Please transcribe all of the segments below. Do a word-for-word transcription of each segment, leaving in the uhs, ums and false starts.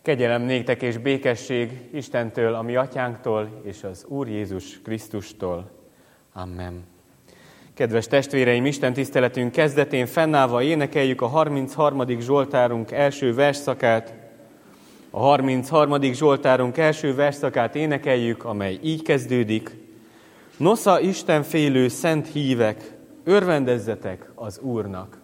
Kegyelem néktek és békesség Istentől, a mi atyánktól és az Úr Jézus Krisztustól. Amen. Kedves testvéreim, Isten tiszteletünk kezdetén fennállva énekeljük a harmincharmadik Zsoltárunk első versszakát. A harmincharmadik Zsoltárunk első versszakát énekeljük, amely így kezdődik. Nosza istenfélő szent hívek, örvendezzetek az Úrnak!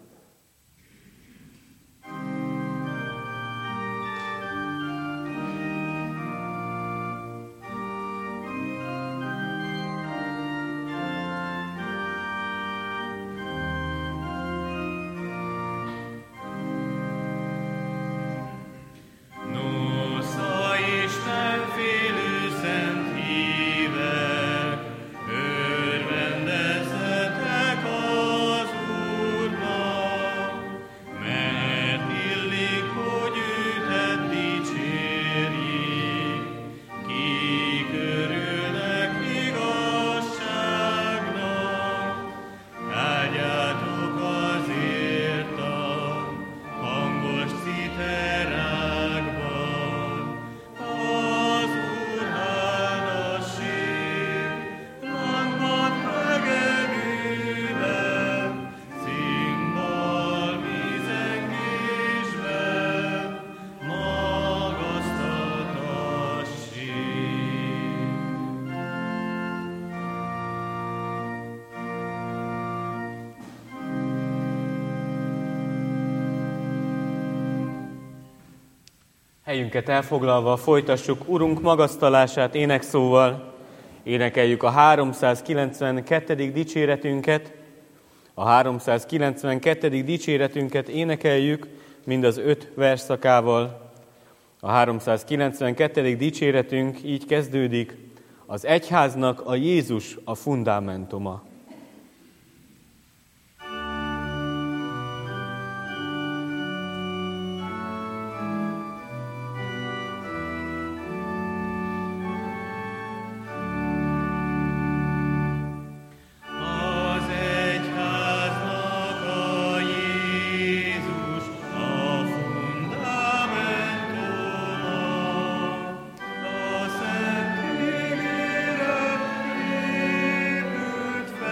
Helyünket elfoglalva folytassuk Urunk magasztalását énekszóval. Énekeljük a háromszázkilencvenkettedik dicséretünket. A háromszázkilencvenkettedik dicséretünket énekeljük mind az öt versszakával. A háromszázkilencvenkettedik dicséretünk így kezdődik. Az egyháznak a Jézus a fundamentuma. Fel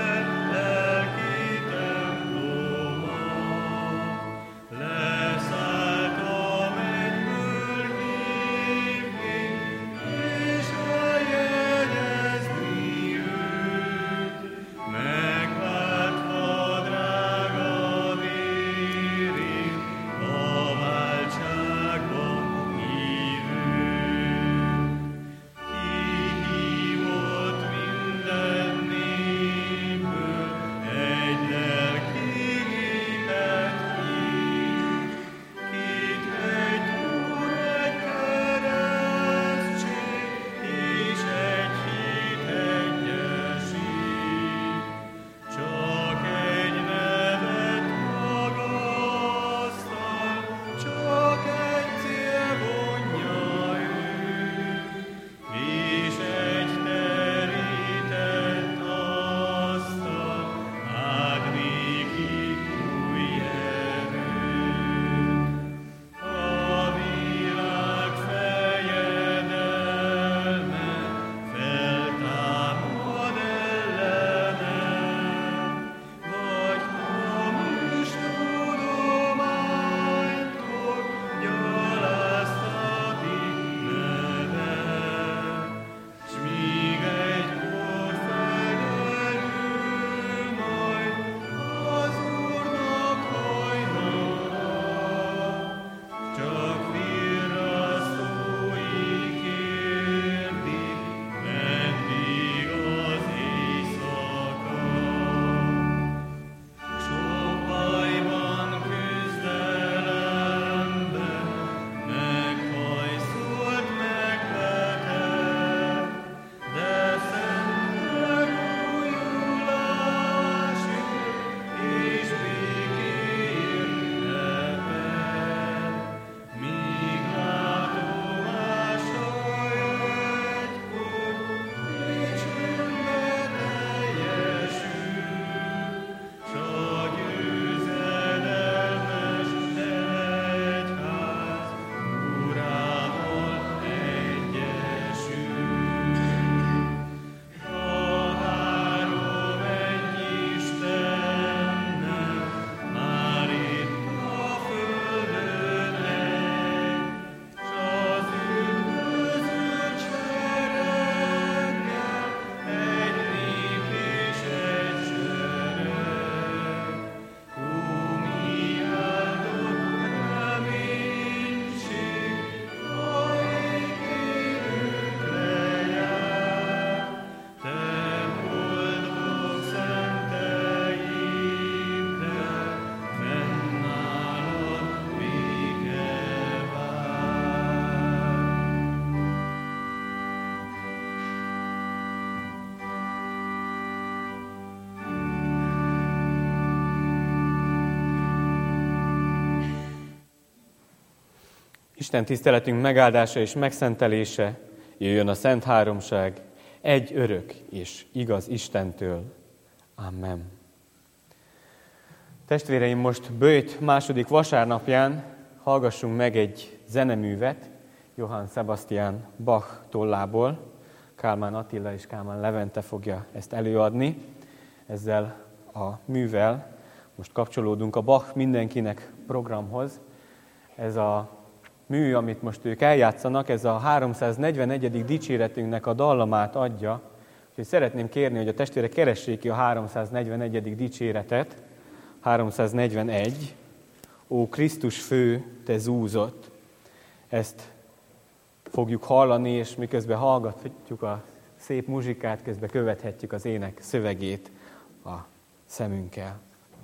Isten tiszteletünk megáldása és megszentelése jöjjön a Szent Háromság, egy örök és igaz Istentől. Amen. Testvéreim, most böjt második vasárnapján hallgassunk meg egy zeneművet Johann Sebastian Bach tollából. Kálmán Attila és Kálmán Levente fogja ezt előadni. Ezzel a művel most kapcsolódunk a Bach mindenkinek programhoz. Ez a mű, amit most ők eljátszanak, ez a háromszáznegyvenegyedik dicséretünknek a dallamát adja. Úgyhogy szeretném kérni, hogy a testvérek keressék ki a háromszáznegyvenegyedik dicséretet. háromszáznegyvenegy. Ó Krisztus fő, te zúzott. Ezt fogjuk hallani, és miközben hallgatjuk a szép muzsikát, közben követhetjük az ének szövegét a szemünkkel.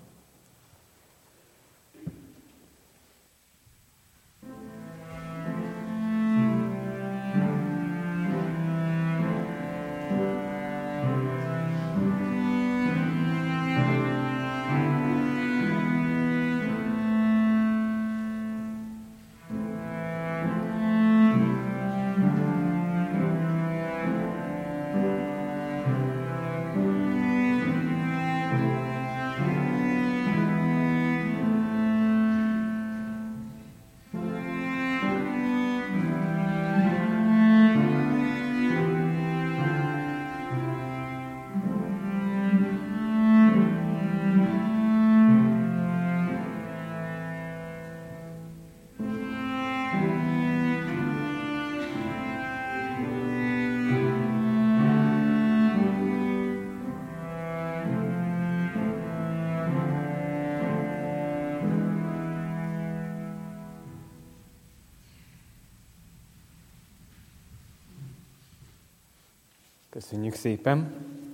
Köszönjük szépen!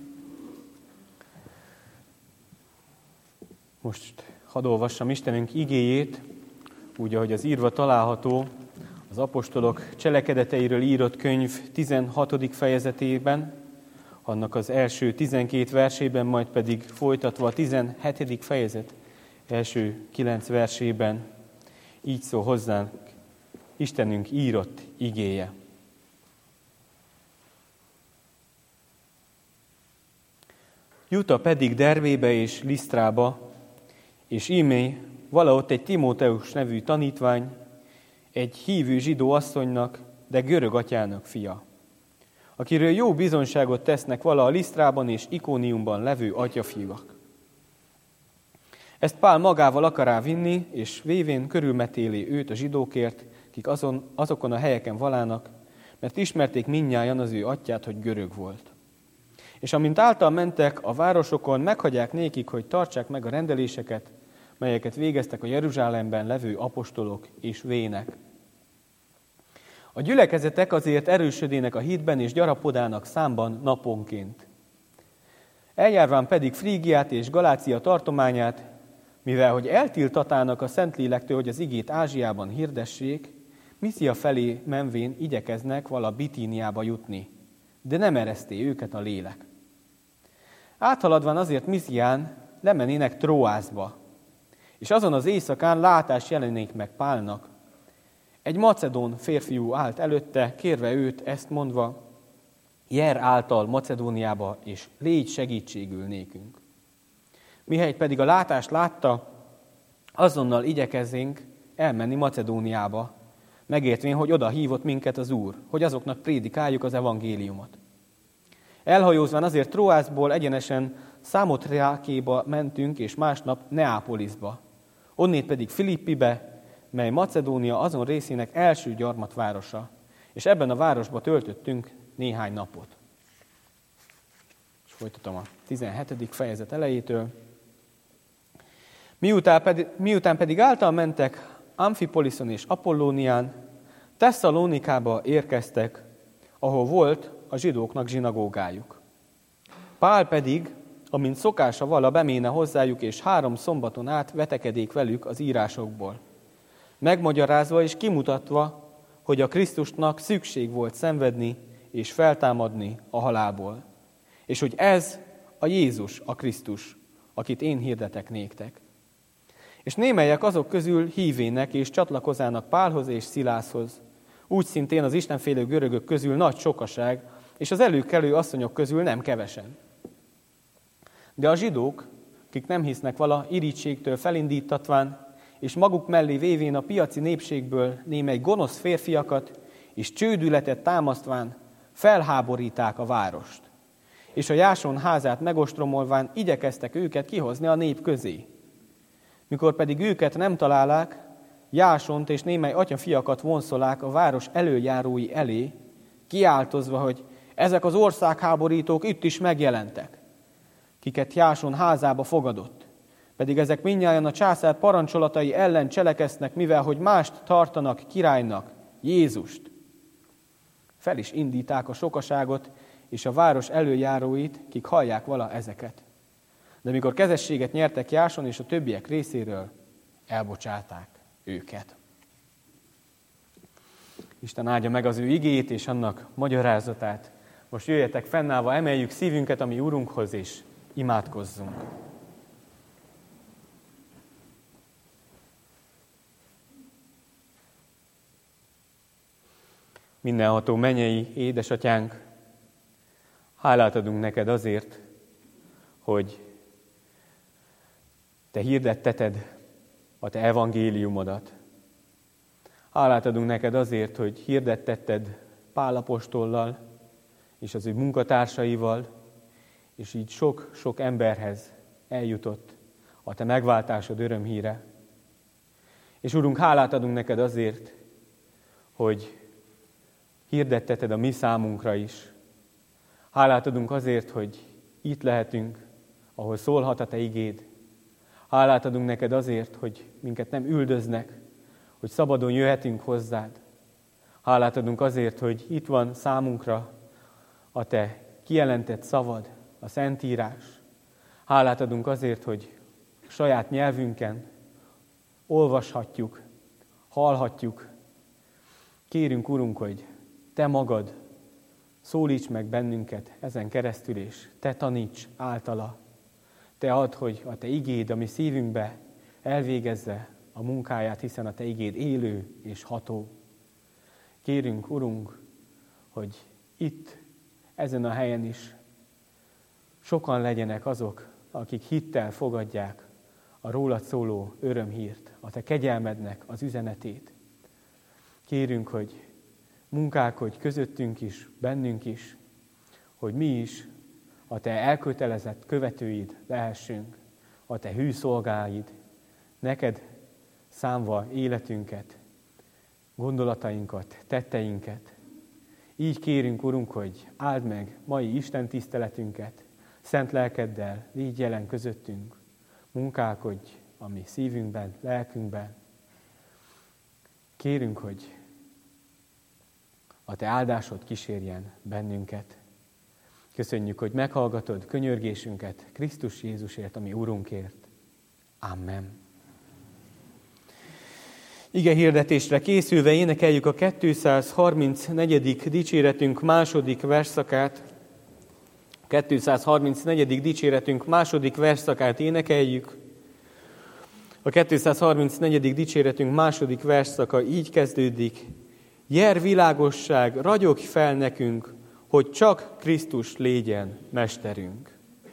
Most hadd olvassam Istenünk igéjét, úgy, ahogy az írva található az apostolok cselekedeteiről írott könyv tizenhatodik fejezetében, annak az első tizenkét versében, majd pedig folytatva a tizenhetedik fejezet első kilenc versében. Így szól hozzánk Istenünk írott igéje. Juta pedig Dervébe és Lisztrába, és ímé valahogy egy Timóteus nevű tanítvány, egy hívő zsidó asszonynak, de görög atyának fia, akiről jó bizonyságot tesznek vala a Lisztrában és Ikóniumban levő atyafiak. Ezt Pál magával akará vinni, és vévén körülmetéli őt a zsidókért, kik azon, azokon a helyeken valának, mert ismerték mindnyájan az ő atyát, hogy görög volt. És amint által mentek a városokon, meghagyják nékik, hogy tartsák meg a rendeléseket, melyeket végeztek a Jeruzsálemben levő apostolok és vének. A gyülekezetek azért erősödének a hitben és gyarapodának számban naponként. Eljárván pedig Frígiát és Galácia tartományát, mivel hogy eltiltatának a Szentlélektől, hogy az igét Ázsiában hirdessék, Misia felé menvén igyekeznek vala Bitíniába jutni, de nem ereszté őket a lélek. Áthaladván azért Misián lemenének Tróászba, és azon az éjszakán látás jelenik meg Pálnak. Egy macedón férfiú állt előtte, kérve őt ezt mondva, jár által Macedóniába, és légy segítségül nékünk. Mihelyt pedig a látást látta, azonnal igyekezzénk elmenni Macedóniába, megértvén, hogy oda hívott minket az Úr, hogy azoknak prédikáljuk az evangéliumot. Elhajózván azért Tróászból egyenesen Számothrákéba mentünk, és másnap Neápolisba, onnét pedig Filippibe, mely Macedónia azon részének első gyarmatvárosa, és ebben a városba töltöttünk néhány napot. És folytatom a tizenhetedik fejezet elejétől. Miután pedig, miután pedig által mentek Amfipoliszon és Apollónián, Tesszalónikába érkeztek, ahol volt a zsidóknak zsinagógájuk. Pál pedig, amint szokása vala, beméne hozzájuk, és három szombaton át vetekedék velük az írásokból, megmagyarázva és kimutatva, hogy a Krisztusnak szükség volt szenvedni és feltámadni a halálból, és hogy ez a Jézus a Krisztus, akit én hirdetek néktek. És némelyek azok közül hívének és csatlakozának Pálhoz és Szilászhoz. Úgy szintén az istenfélő görögök közül nagy sokaság, és az előkelő asszonyok közül nem kevesen. De a zsidók, akik nem hisznek vala, irítségtől felindítatván, és maguk mellé vévén a piaci népségből némely gonosz férfiakat, és csődületet támasztván felháboríták a várost. És a Jáson házát megostromolván igyekeztek őket kihozni a nép közé. Mikor pedig őket nem találák, Jásont és némely atyafiakat vonszolák a város előjárói elé, kiáltozva, hogy ezek az országháborítók itt is megjelentek, kiket Jáson házába fogadott. Pedig ezek mindnyájan a császár parancsolatai ellen cselekeznek, mivel hogy mást tartanak királynak, Jézust. Fel is indíták a sokaságot és a város előjáróit, kik hallják vala ezeket. De mikor kezességet nyertek Jáson és a többiek részéről, elbocsáták őket. Isten áldja meg az ő igéjét és annak magyarázatát. Most jöjjetek fennállva, emeljük szívünket a mi Urunkhoz, és imádkozzunk. Mindenható mennyei édesatyánk, hálát adunk neked azért, hogy te hirdetteted a te evangéliumodat. Hálát adunk neked azért, hogy hirdettetted Pál apostollal és az ő munkatársaival, és így sok-sok emberhez eljutott a te megváltásod örömhíre. És Urunk, hálát adunk neked azért, hogy hirdetteted a mi számunkra is. Hálát adunk azért, hogy itt lehetünk, ahol szólhat a te igéd. Hálát adunk neked azért, hogy minket nem üldöznek, hogy szabadon jöhetünk hozzád. Hálát adunk azért, hogy itt van számunkra a te kijelentett szavad, a Szentírás. Hálát adunk azért, hogy saját nyelvünken olvashatjuk, hallhatjuk. Kérünk, Urunk, hogy te magad szólíts meg bennünket ezen keresztül, és te taníts általa. Te add, hogy a te igéd a mi szívünkbe elvégezze a munkáját, hiszen a te igéd élő és ható. Kérünk, Urunk, hogy itt, ezen a helyen is sokan legyenek azok, akik hittel fogadják a rólad szóló örömhírt, a te kegyelmednek az üzenetét. Kérünk, hogy munkálkodj közöttünk is, bennünk is, hogy mi is a te elkötelezett követőid lehessünk, a te hű szolgáid, neked számva életünket, gondolatainkat, tetteinket. Így kérünk, Urunk, hogy áld meg mai Isten tiszteletünket, szent lelkeddel légy jelen közöttünk, munkálkodj a mi szívünkben, lelkünkben. Kérünk, hogy a te áldásod kísérjen bennünket. Köszönjük, hogy meghallgatod könyörgésünket Krisztus Jézusért, ami Urunkért. Amen. Ige hirdetésre készülve énekeljük a kétszázharmincnegyedik dicséretünk második versszakát. kétszázharmincnegyedik dicséretünk második versszakát énekeljük. A kétszázharmincnegyedik dicséretünk második versszaka így kezdődik. Jel világosság, ragyogj fel nekünk, hogy csak Krisztus légyen mesterünk.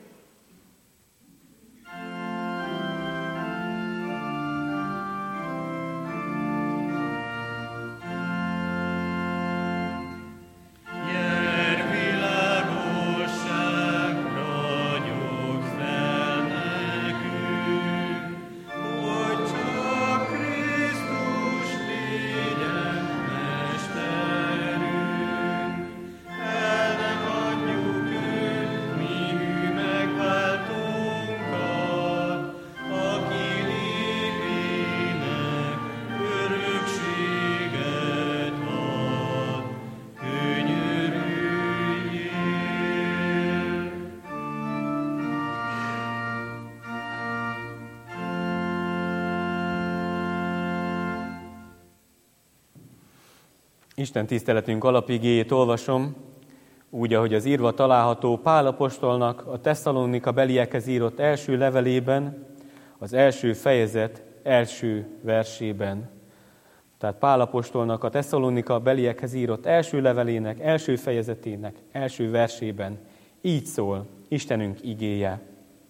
Isten tiszteletünk alapigéjét olvasom, úgy, ahogy az írva található Pál apostolnak a Tesszalonika beliekhez írott első levelében, az első fejezet első versében. Tehát Pál apostolnak a Tesszalonika beliekhez írott első levelének, első fejezetének, első versében így szól Istenünk igéje.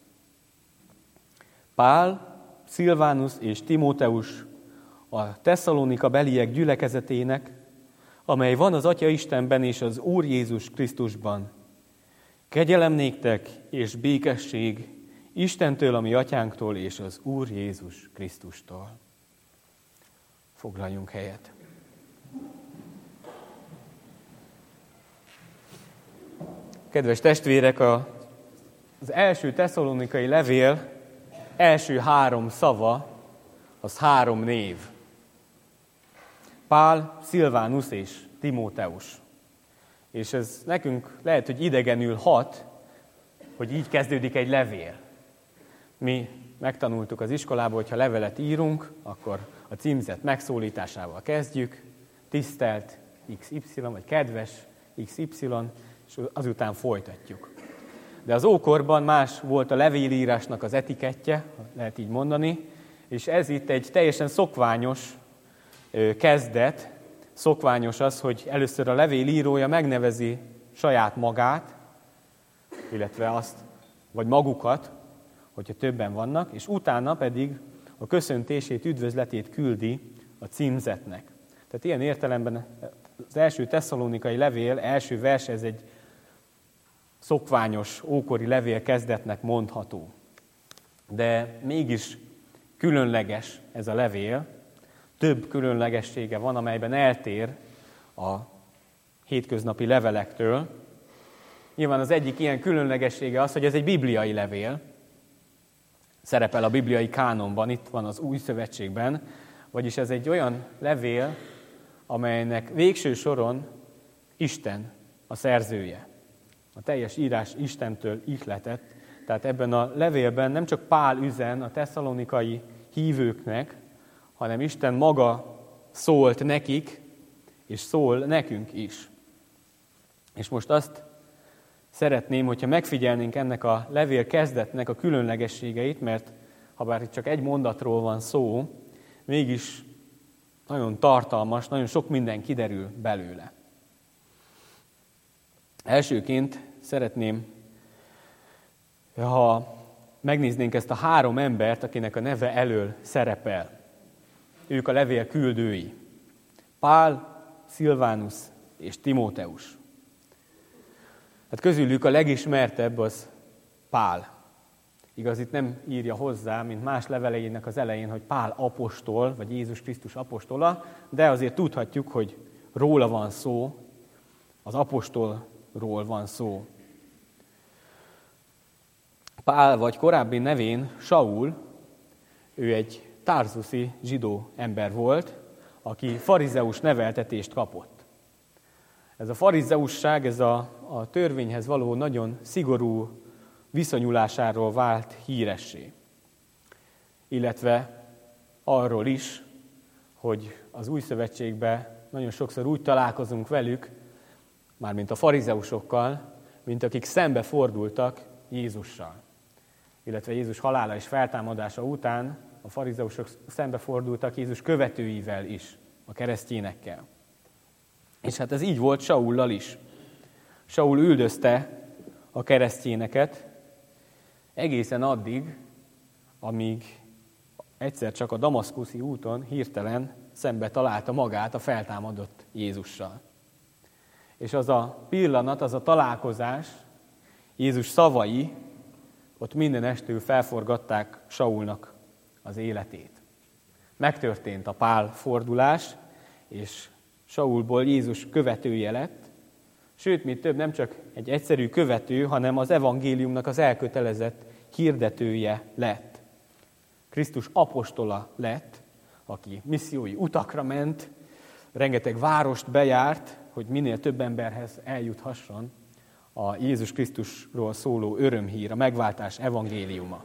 Pál, Szilvánus és Timóteus a Tesszalonika beliek gyülekezetének, amely van az Atya Istenben és az Úr Jézus Krisztusban. Kegyelem néktek és békesség Istentől, a mi atyánktól és az Úr Jézus Krisztustól. Foglaljunk helyet. Kedves testvérek, az első tesszalonikai levél első három szava, az három név. Pál, Szilvánus és Timóteus. És ez nekünk lehet, hogy idegenül hat, hogy így kezdődik egy levél. Mi megtanultuk az iskolában, hogy ha levelet írunk, akkor a címzet megszólításával kezdjük, tisztelt iksz ipszilon, vagy kedves iksz ipszilon, és azután folytatjuk. De az ókorban más volt a levélírásnak az etikettje, lehet így mondani, és ez itt egy teljesen szokványos kezdet, szokványos az, hogy először a levélírója megnevezi saját magát, illetve azt, vagy magukat, hogyha többen vannak, és utána pedig a köszöntését, üdvözletét küldi a címzetnek. Tehát ilyen értelemben az első tesszalonikai levél első verse, ez egy szokványos, ókori levél kezdetnek mondható. De mégis különleges ez a levél, több különlegessége van, amelyben eltér a hétköznapi levelektől. Nyilván az egyik ilyen különlegessége az, hogy ez egy bibliai levél, szerepel a bibliai kánonban, itt van az Új Szövetségben, vagyis ez egy olyan levél, amelynek végső soron Isten a szerzője. A teljes írás Istentől ihletett, tehát ebben a levélben nem csak Pál üzen a tesszalonikai hívőknek, hanem Isten maga szólt nekik, és szól nekünk is. És most azt szeretném, hogyha megfigyelnénk ennek a levél kezdetnek a különlegességeit, mert ha bár itt csak egy mondatról van szó, mégis nagyon tartalmas, nagyon sok minden kiderül belőle. Elsőként szeretném, ha megnéznénk ezt a három embert, akinek a neve elől szerepel. Ők a levél küldői. Pál, Szilvánus és Timóteus. Hát közülük a legismertebb az Pál. Igaz, itt nem írja hozzá, mint más leveleinek az elején, hogy Pál apostol, vagy Jézus Krisztus apostola, de azért tudhatjuk, hogy róla van szó, az apostolról van szó. Pál, vagy korábbi nevén Saul, ő egy tarzuszi zsidó ember volt, aki farizeus neveltetést kapott. Ez a farizeusság, ez a, a törvényhez való nagyon szigorú viszonyulásáról vált híressé. Illetve arról is, hogy az Új Szövetségben nagyon sokszor úgy találkozunk velük, mármint a farizeusokkal, mint akik szembe fordultak Jézussal. Illetve Jézus halála és feltámadása után a farizeusok szembe fordultak Jézus követőivel is, a keresztényekkel. És hát ez így volt Saullal is. Saul üldözte a keresztényeket egészen addig, amíg egyszer csak a damaszkuszi úton hirtelen szembe találta magát a feltámadott Jézussal. És az a pillanat, az a találkozás, Jézus szavai, ott mindenestől felforgatták Saulnak az életét. Megtörtént a Pál fordulás, és Saulból Jézus követője lett, sőt, mi több, nem csak egy egyszerű követő, hanem az evangéliumnak az elkötelezett hirdetője lett. Krisztus apostola lett, aki missziói utakra ment, rengeteg várost bejárt, hogy minél több emberhez eljuthasson a Jézus Krisztusról szóló örömhír, a megváltás evangéliuma.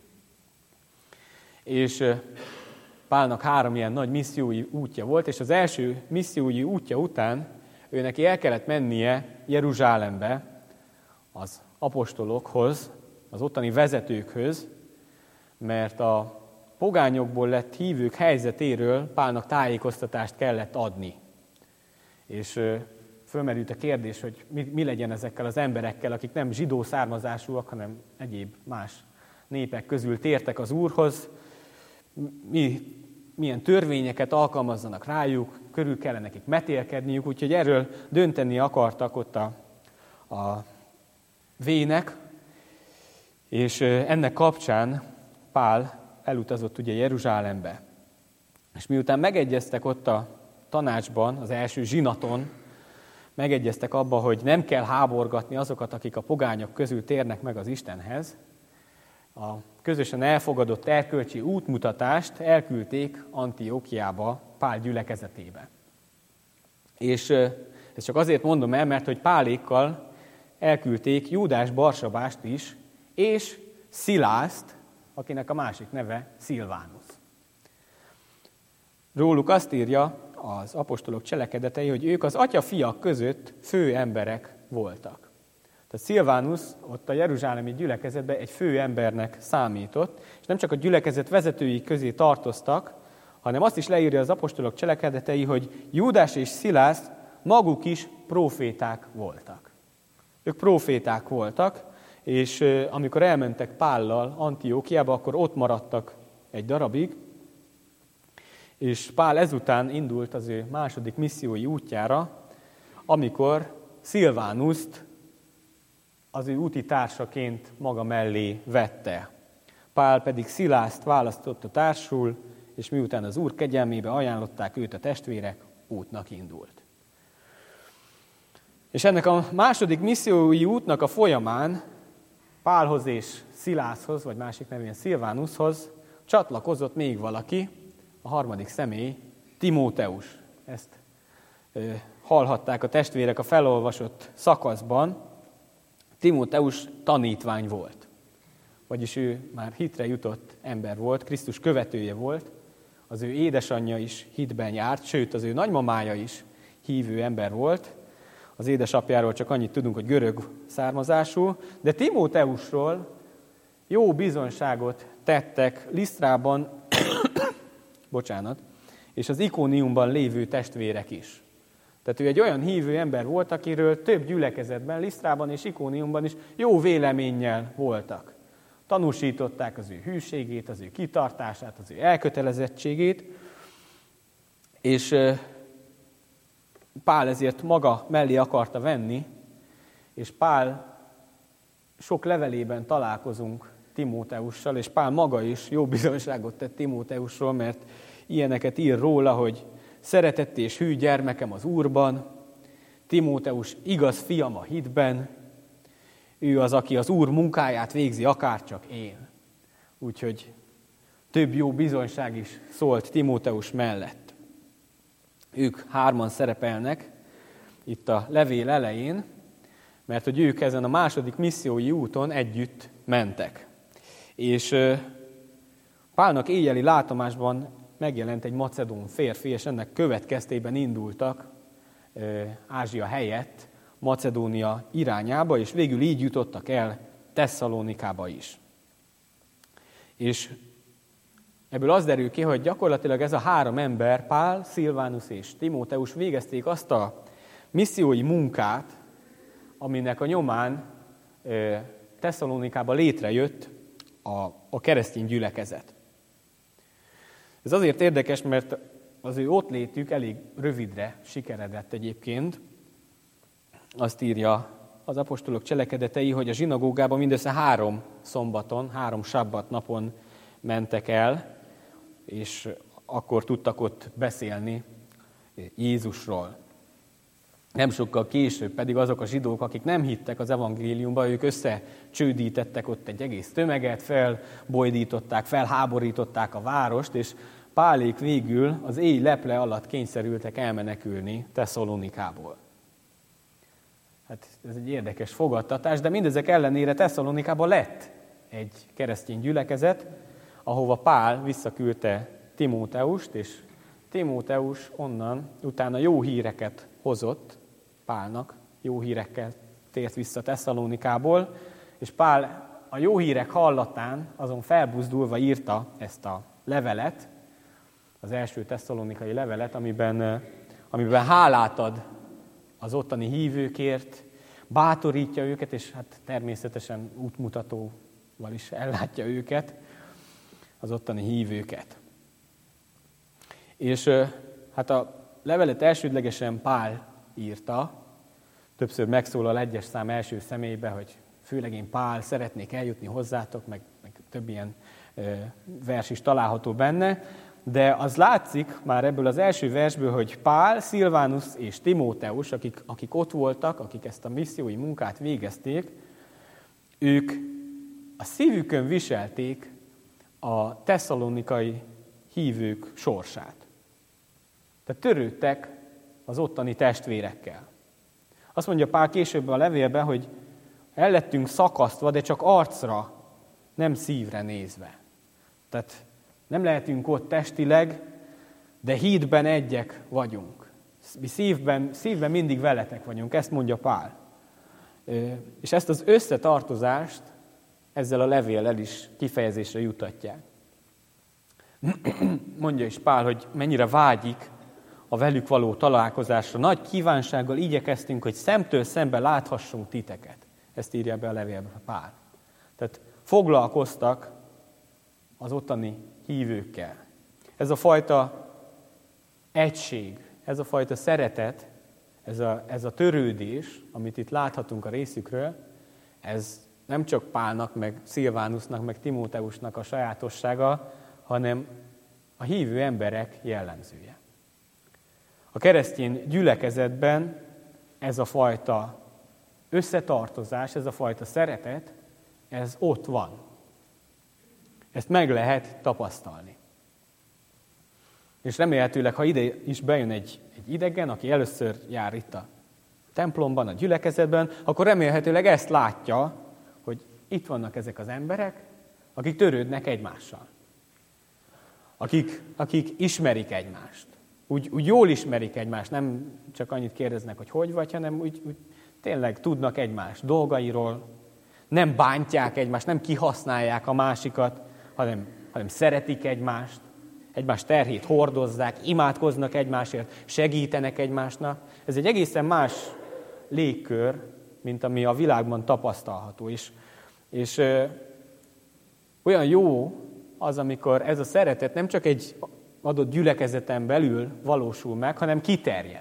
És Pálnak három ilyen nagy missziói útja volt, és az első missziói útja után ő neki el kellett mennie Jeruzsálembe az apostolokhoz, az ottani vezetőkhöz, mert a pogányokból lett hívők helyzetéről Pálnak tájékoztatást kellett adni. És fölmerült a kérdés, hogy mi, mi legyen ezekkel az emberekkel, akik nem zsidó származásúak, hanem egyéb más népek közül tértek az Úrhoz. Mi, milyen törvényeket alkalmazzanak rájuk, körül kellene nekik metélkedniük, úgyhogy erről dönteni akartak ott a, a vének, és ennek kapcsán Pál elutazott ugye Jeruzsálembe. És miután megegyeztek ott a tanácsban, az első zsinaton, megegyeztek abba, hogy nem kell háborgatni azokat, akik a pogányok közül térnek meg az Istenhez, a közösen elfogadott erkölcsi útmutatást elküldték Antiókiába, Pál gyülekezetébe. És ezt csak azért mondom el, mert hogy Pálékkal elküldték Júdás Barsabást is, és Szilászt, akinek a másik neve Szilvánusz. Róluk azt írja az apostolok cselekedetei, hogy ők az atya-fiak között fő emberek voltak. Tehát Szilvánusz ott a jeruzsálemi gyülekezetben egy fő embernek számított, és nem csak a gyülekezet vezetői közé tartoztak, hanem azt is leírja az apostolok cselekedetei, hogy Júdás és Szilász maguk is próféták voltak. Ők próféták voltak, és amikor elmentek Pállal Antiókiába, akkor ott maradtak egy darabig, és Pál ezután indult az ő második missziói útjára, amikor Szilvánuszt az ő úti társaként maga mellé vette. Pál pedig Szilászt választotta társul, és miután az Úr kegyelmébe ajánlották őt a testvérek, útnak indult. És ennek a második missziói útnak a folyamán Pálhoz és Szilászhoz, vagy másik nevén Szilvánuszhoz csatlakozott még valaki, a harmadik személy, Timóteus. Ezt ö, hallhatták a testvérek a felolvasott szakaszban. Timóteus tanítvány volt. Vagyis ő már hitre jutott ember volt, Krisztus követője volt. Az ő édesanyja is hitben járt, sőt az ő nagymamája is hívő ember volt. Az édesapjáról csak annyit tudunk, hogy görög származású, de Timóteusról jó bizonyságot tettek Lisztrában, bocsánat, és az Ikóniumban lévő testvérek is. Tehát ő egy olyan hívő ember volt, akiről több gyülekezetben, Lisztrában és Ikóniumban is jó véleménnyel voltak. Tanúsították az ő hűségét, az ő kitartását, az ő elkötelezettségét, és Pál ezért maga mellé akarta venni, és Pál sok levelében találkozunk Timóteussal, és Pál maga is jó bizonyságot tett Timóteusról, mert ilyeneket ír róla, hogy szeretett és hű gyermekem az Úrban, Timóteus igaz fiam a hitben, ő az, aki az Úr munkáját végzi, akárcsak én. Úgyhogy több jó bizonyság is szólt Timóteus mellett. Ők hárman szerepelnek itt a levél elején, mert hogy ők ezen a második missziói úton együtt mentek. És Pálnak éjjeli látomásban megjelent egy macedón férfi, és ennek következtében indultak Ázsia helyett Macedónia irányába, és végül így jutottak el Tesszalonikába is. És ebből az derül ki, hogy gyakorlatilag ez a három ember, Pál, Szilvánusz és Timóteus végezték azt a missziói munkát, aminek a nyomán Tesszalonikába létrejött a, a keresztény gyülekezet. Ez azért érdekes, mert az ő ott létük elég rövidre sikeredett egyébként. Azt írja az apostolok cselekedetei, hogy a zsinagógában mindössze három szombaton, három sabbat napon mentek el, és akkor tudtak ott beszélni Jézusról. Nem sokkal később pedig azok a zsidók, akik nem hittek az evangéliumba, ők összecsődítettek ott egy egész tömeget, felbojdították, felháborították a várost, és Pálék végül az éj leple alatt kényszerültek elmenekülni Tesszalonikából. Hát ez egy érdekes fogadtatás, de mindezek ellenére Tesszalonikában lett egy keresztény gyülekezet, ahova Pál visszaküldte Timóteust, és Timóteus onnan utána jó híreket hozott Pálnak, jó hírekkel tért vissza Tesszalonikából, és Pál a jó hírek hallatán azon felbuzdulva írta ezt a levelet, az első tesszalonikai levelet, amiben, amiben hálát ad az ottani hívőkért, bátorítja őket, és hát természetesen útmutatóval is ellátja őket, az ottani hívőket. És hát a levelet elsődlegesen Pál írta, többször megszólal egyes szám első személybe, hogy főleg én Pál, szeretnék eljutni hozzátok, meg, meg több ilyen ö, vers is található benne, de az látszik már ebből az első versből, hogy Pál, Szilvánus és Timóteus, akik, akik ott voltak, akik ezt a missziói munkát végezték, ők a szívükön viselték a tesszalonikai hívők sorsát. Tehát törődtek az ottani testvérekkel. Azt mondja Pál később a levélben, hogy el lettünk szakasztva, de csak arcra, nem szívre nézve. Tehát nem lehetünk ott testileg, de hídben egyek vagyunk. Mi szívben, szívben mindig veletek vagyunk, ezt mondja Pál. És ezt az összetartozást ezzel a levéllel is kifejezésre jutatják. Mondja is Pál, hogy mennyire vágyik a velük való találkozásra. Nagy kívánsággal igyekeztünk, hogy szemtől szembe láthassunk titeket. Ezt írja be a levélbe Pál. Tehát foglalkoztak az ottani hívőkkel. Ez a fajta egység, ez a fajta szeretet, ez a, ez a törődés, amit itt láthatunk a részükről, ez nem csak Pálnak, meg Szilvánusnak, meg Timóteusnak a sajátossága, hanem a hívő emberek jellemzője. A keresztény gyülekezetben ez a fajta összetartozás, ez a fajta szeretet, ez ott van. Ezt meg lehet tapasztalni. És remélhetőleg, ha ide is bejön egy, egy idegen, aki először jár itt a templomban, a gyülekezetben, akkor remélhetőleg ezt látja, hogy itt vannak ezek az emberek, akik törődnek egymással. Akik, akik ismerik egymást. Úgy, úgy jól ismerik egymást, nem csak annyit kérdeznek, hogy hogy vagy, hanem úgy, úgy tényleg tudnak egymás dolgairól, nem bántják egymást, nem kihasználják a másikat, hanem, hanem szeretik egymást, egymás terhét hordozzák, imádkoznak egymásért, segítenek egymásnak. Ez egy egészen más légkör, mint ami a világban tapasztalható. És, és ö, olyan jó az, amikor ez a szeretet nem csak egy adott gyülekezeten belül valósul meg, hanem kiterjed.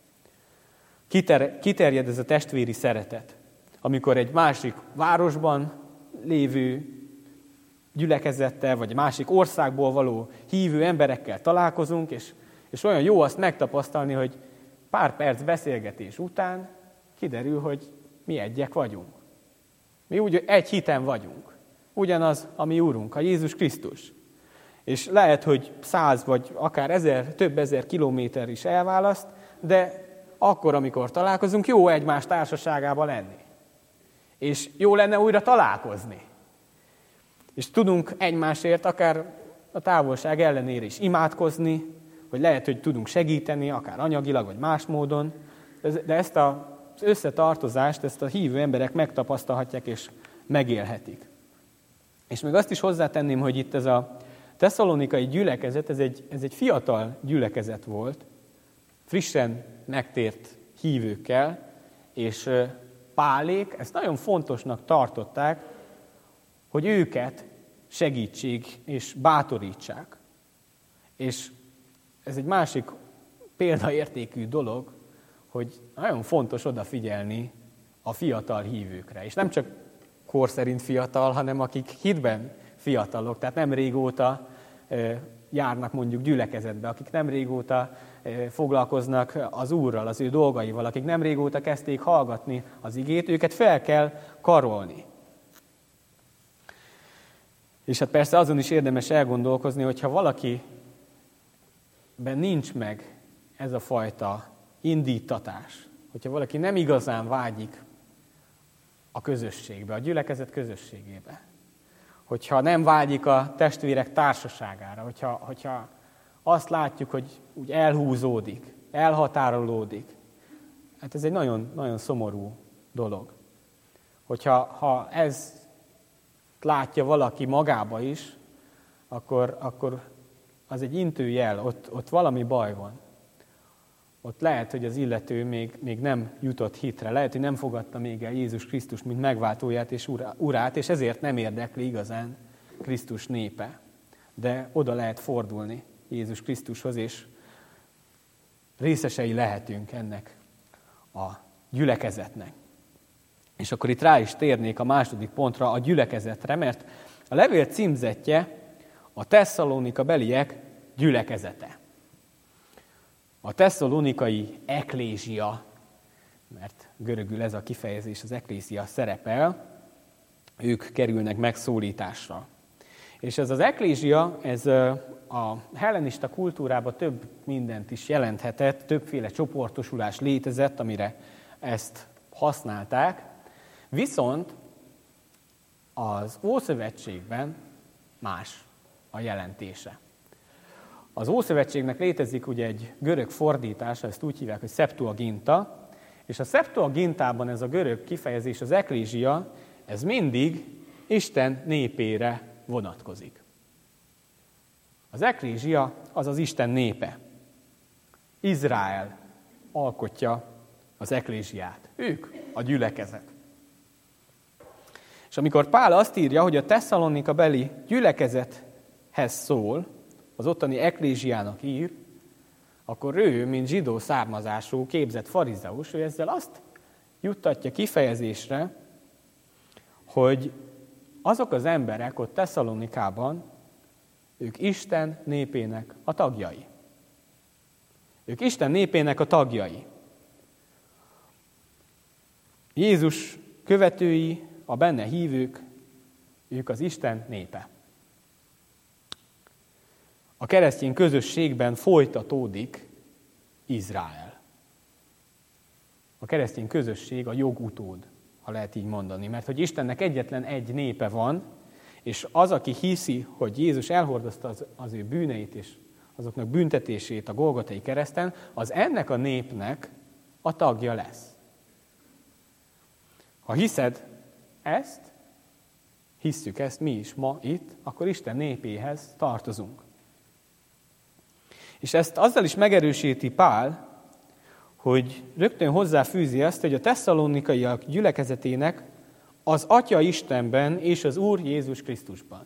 Kiter, kiterjed ez a testvéri szeretet. Amikor egy másik városban lévő gyülekezettel, vagy egy másik országból való hívő emberekkel találkozunk, és, és olyan jó azt megtapasztalni, hogy pár perc beszélgetés után kiderül, hogy mi egyek vagyunk. Mi úgy egy hiten vagyunk. Ugyanaz a mi Úrunk, a Jézus Krisztus. És lehet, hogy száz vagy akár ezer, több ezer kilométer is elválaszt, de akkor, amikor találkozunk, jó egymás társaságában lenni. És jó lenne újra találkozni. És tudunk egymásért akár a távolság ellenére is imádkozni, vagy lehet, hogy tudunk segíteni, akár anyagilag, vagy más módon. De ezt az összetartozást, ezt a hívő emberek megtapasztalhatják és megélhetik. És még azt is hozzátenném, hogy itt ez a tesszalonikai gyülekezet, ez egy, ez egy fiatal gyülekezet volt, frissen megtért hívőkkel, és Pálék ezt nagyon fontosnak tartották, hogy őket segítsék és bátorítsák. És ez egy másik példaértékű dolog, hogy nagyon fontos odafigyelni a fiatal hívőkre. És nem csak kor szerint fiatal, hanem akik hitben fiatalok, tehát nem régóta járnak mondjuk gyülekezetbe, akik nem régóta foglalkoznak az Úrral, az ő dolgaival, akik nem régóta kezdték hallgatni az igét, őket fel kell karolni. És hát persze azon is érdemes elgondolkozni, hogyha valakiben nincs meg ez a fajta indítatás, hogyha valaki nem igazán vágyik a közösségbe, a gyülekezet közösségébe, hogyha nem vágyik a testvérek társaságára, hogyha, hogyha azt látjuk, hogy úgy elhúzódik, elhatárolódik, hát ez egy nagyon, nagyon szomorú dolog. Hogyha ha ez látja valaki magába is, akkor, akkor az egy intőjel, ott, ott valami baj van. Ott lehet, hogy az illető még, még nem jutott hitre, lehet, hogy nem fogadta még el Jézus Krisztus, mint megváltóját és urát, és ezért nem érdekli igazán Krisztus népe. De oda lehet fordulni Jézus Krisztushoz, és részesei lehetünk ennek a gyülekezetnek. És akkor itt rá is térnék a második pontra, a gyülekezetre, mert a levél címzetje a Tesszalonika beliek gyülekezete. A tesszalonikai eklézsia, mert görögül ez a kifejezés, az eklézia szerepel, ők kerülnek megszólításra. És ez az eklézsia, ez a hellenista kultúrában több mindent is jelenthetett, többféle csoportosulás létezett, amire ezt használták, viszont az Ószövetségben más a jelentése. Az Ószövetségnek létezik ugye egy görög fordítása, ezt úgy hívják, hogy Septuaginta, és a Septuagintában ez a görög kifejezés, az eklézsia, ez mindig Isten népére vonatkozik. Az eklézsia az az Isten népe. Izrael alkotja az eklézsiát. Ők a gyülekezet. És amikor Pál azt írja, hogy a Tesszalonika beli gyülekezethez szól, az ottani eklézsiának ír, akkor ő, mint zsidó származású, képzett farizeus, ő ezzel azt juttatja kifejezésre, hogy azok az emberek ott Tesszalonikában, ők Isten népének a tagjai. Ők Isten népének a tagjai. Jézus követői, a benne hívők, ők az Isten népe. A keresztény közösségben folytatódik Izrael. A keresztény közösség a jogutód, ha lehet így mondani, mert hogy Istennek egyetlen egy népe van, és az, aki hiszi, hogy Jézus elhordozta az, az ő bűneit és azoknak büntetését a Golgotai kereszten, az ennek a népnek a tagja lesz. Ha hiszed ezt, hisszük ezt mi is ma itt, akkor Isten népéhez tartozunk. És ezt azzal is megerősíti Pál, hogy rögtön hozzáfűzi azt, hogy a tesszalonikaiak gyülekezetének az Atya Istenben és az Úr Jézus Krisztusban.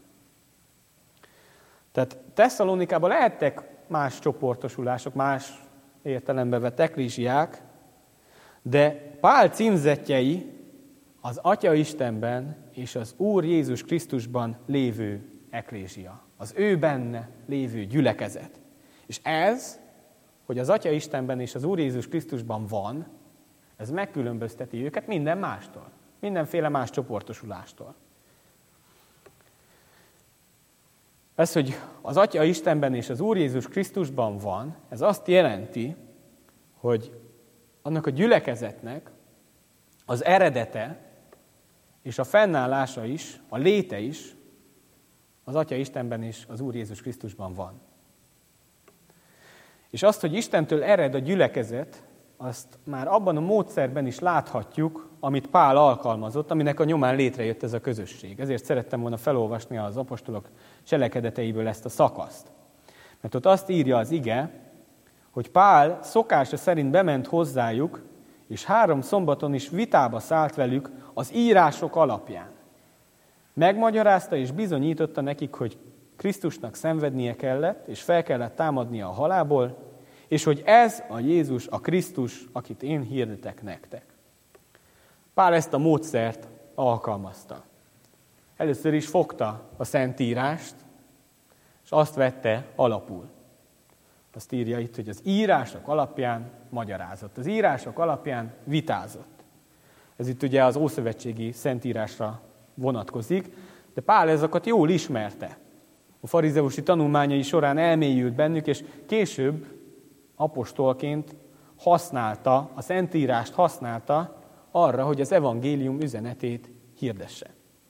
Tehát Tesszalonikában lehettek más csoportosulások, más értelemben vett eklézsiák, de Pál címzettjei az Atya Istenben és az Úr Jézus Krisztusban lévő eklézsia. Az ő benne lévő gyülekezet. És ez, hogy az Atya Istenben és az Úr Jézus Krisztusban van, ez megkülönbözteti őket minden mástól. Mindenféle más csoportosulástól. Ez, hogy az Atya Istenben és az Úr Jézus Krisztusban van, ez azt jelenti, hogy annak a gyülekezetnek az eredete és a fennállása is, a léte is az Atya Istenben és az Úr Jézus Krisztusban van. És azt, hogy Istentől ered a gyülekezet, azt már abban a módszerben is láthatjuk, amit Pál alkalmazott, aminek a nyomán létrejött ez a közösség. Ezért szerettem volna felolvasni az apostolok cselekedeteiből ezt a szakaszt. Mert ott azt írja az ige, hogy Pál szokása szerint bement hozzájuk, és három szombaton is vitába szállt velük az írások alapján. Megmagyarázta és bizonyította nekik, hogy Krisztusnak szenvednie kellett, és fel kellett támadnia a halálból, és hogy ez a Jézus, a Krisztus, akit én hirdetek nektek. Pál ezt a módszert alkalmazta. Először is fogta a Szentírást, és azt vette alapul. Azt írja itt, hogy az írások alapján magyarázott. Az írások alapján vitázott. Ez itt ugye az ószövetségi Szentírásra vonatkozik, de Pál ezeket jól ismerte. A farizeusi tanulmányai során elmélyült bennük, és később apostolként használta, a Szentírást használta arra, hogy az evangélium üzenetét hirdesse.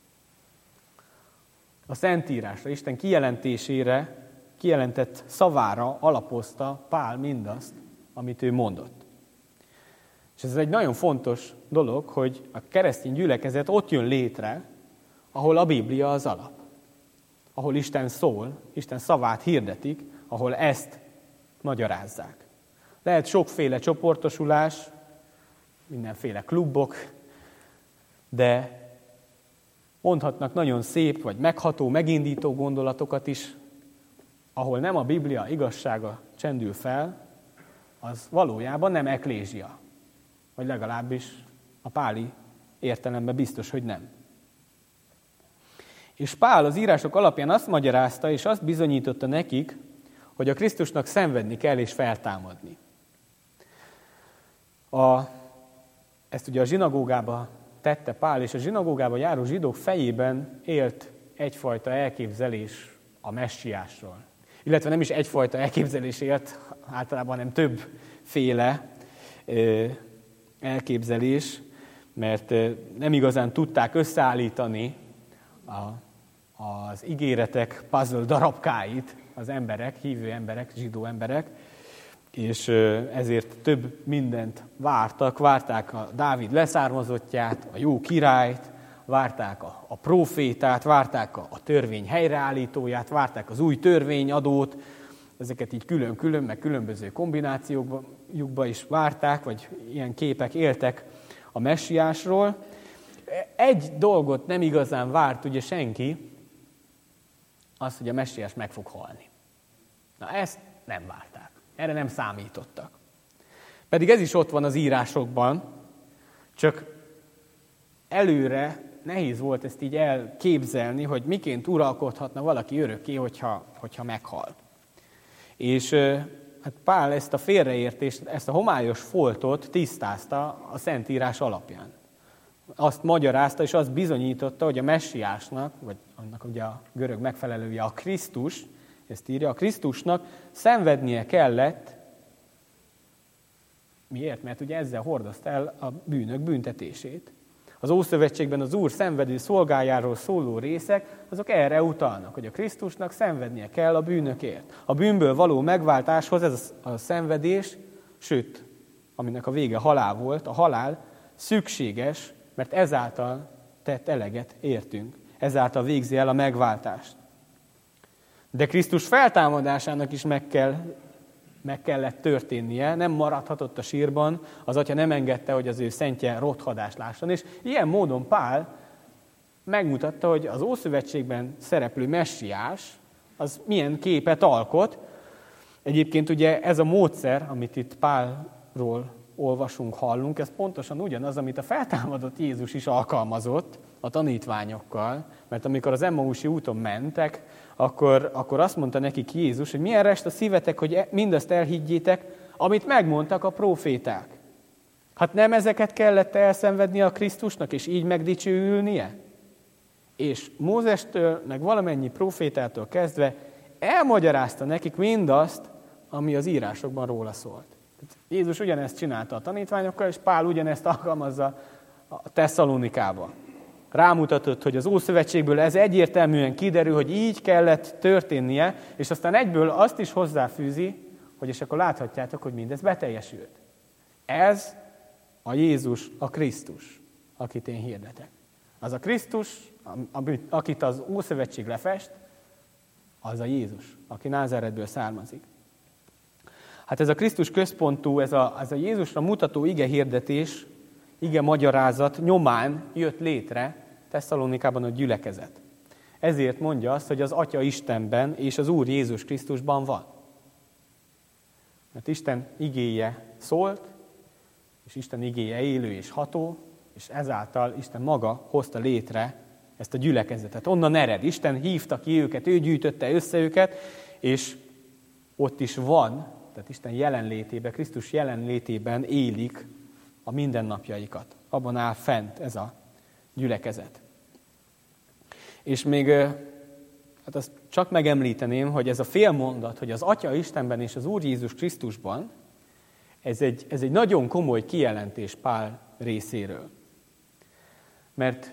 A Szentírásra, Isten kijelentésére, kijelentett szavára alapozta Pál mindazt, amit ő mondott. És ez egy nagyon fontos dolog, hogy a keresztény gyülekezet ott jön létre, ahol a Biblia az alap. ahol Isten szól, Isten szavát hirdetik, ahol ezt magyarázzák. Lehet sokféle csoportosulás, mindenféle klubok, de mondhatnak nagyon szép, vagy megható, megindító gondolatokat is, ahol nem a Biblia igazsága csendül fel, az valójában nem eklézsia. Vagy legalábbis a páli értelemben biztos, hogy nem. És Pál az írások alapján azt magyarázta, és azt bizonyította nekik, hogy a Krisztusnak szenvedni kell és feltámadni. A, ezt ugye a zsinagógába tette Pál, és a zsinagógába járó zsidók fejében élt egyfajta elképzelés a messiásról. Illetve nem is egyfajta elképzelés élt, általában nem többféle ö, elképzelés, mert ö, nem igazán tudták összeállítani a, az ígéretek puzzle darabkáit az emberek, hívő emberek, zsidó emberek, és ezért több mindent vártak. Várták a Dávid leszármazottját, a jó királyt, várták a, a prófétát, várták a, a törvény helyreállítóját, várták az új törvényadót, ezeket így külön-külön, meg különböző kombinációkba is várták, vagy ilyen képek éltek a messiásról. Egy dolgot nem igazán várt ugye senki, az, hogy a messiás meg fog halni. Na ezt nem várták. Erre nem számítottak. Pedig ez is ott van az írásokban, csak előre nehéz volt ezt így elképzelni, hogy miként uralkodhatna valaki örökké, hogyha, hogyha meghal. És hát Pál ezt a félreértést, ezt a homályos foltot tisztázta a Szentírás alapján. Azt magyarázta, és azt bizonyította, hogy a messiásnak, vagy annak ugye a görög megfelelője a Krisztus, ezt írja, a Krisztusnak szenvednie kellett. Miért? Mert ugye ezzel hordozta el a bűnök büntetését. Az Ószövetségben az Úr szenvedő szolgájáról szóló részek, azok erre utalnak, hogy a Krisztusnak szenvednie kell a bűnökért. A bűnből való megváltáshoz ez a szenvedés, sőt, aminek a vége halál volt, a halál szükséges, mert ezáltal tett eleget értünk. Ezáltal végzi el a megváltást. De Krisztus feltámadásának is meg, kell, meg kellett történnie, nem maradhatott a sírban, az Atya nem engedte, hogy az ő szentje rothadást lásson. És ilyen módon Pál megmutatta, hogy az Ószövetségben szereplő messiás, az milyen képet alkot. Egyébként ugye ez a módszer, amit itt Pálról olvasunk, hallunk, ez pontosan ugyanaz, amit a feltámadott Jézus is alkalmazott a tanítványokkal, mert amikor az Emmausi úton mentek, akkor, akkor azt mondta nekik Jézus, hogy milyen rest a szívetek, hogy mindazt elhiggyétek, amit megmondtak a próféták. Hát nem ezeket kellett elszenvedni a Krisztusnak, és így megdicsőülnie? És Mózestől, meg valamennyi prófétától kezdve elmagyarázta nekik mindazt, ami az írásokban róla szólt. Jézus ugyanezt csinálta a tanítványokkal, és Pál ugyanezt alkalmazza a Tesszalonikában. Rámutatott, hogy az Ószövetségből ez egyértelműen kiderül, hogy így kellett történnie, és aztán egyből azt is hozzáfűzi, hogy és akkor láthatjátok, hogy mindez beteljesült. Ez a Jézus, a Krisztus, akit én hirdetek. Az a Krisztus, akit az Ószövetség lefest, az a Jézus, aki Názáretből származik. Hát ez a Krisztus központú, ez a, ez a Jézusra mutató ige hirdetés, ige magyarázat nyomán jött létre Tesszalonikában a gyülekezet. Ezért mondja azt, hogy az Atya Istenben és az Úr Jézus Krisztusban van. Mert Isten igéje szólt, és Isten igéje élő és ható, és ezáltal Isten maga hozta létre ezt a gyülekezetet. Onnan ered. Isten hívta ki őket, ő gyűjtötte össze őket, és ott is van, tehát Isten jelenlétében, Krisztus jelenlétében élik a mindennapjaikat. Abban áll fent ez a gyülekezet. És még hát azt csak megemlíteném, hogy ez a félmondat, hogy az Atya Istenben és az Úr Jézus Krisztusban, ez egy, ez egy nagyon komoly kijelentés Pál részéről. Mert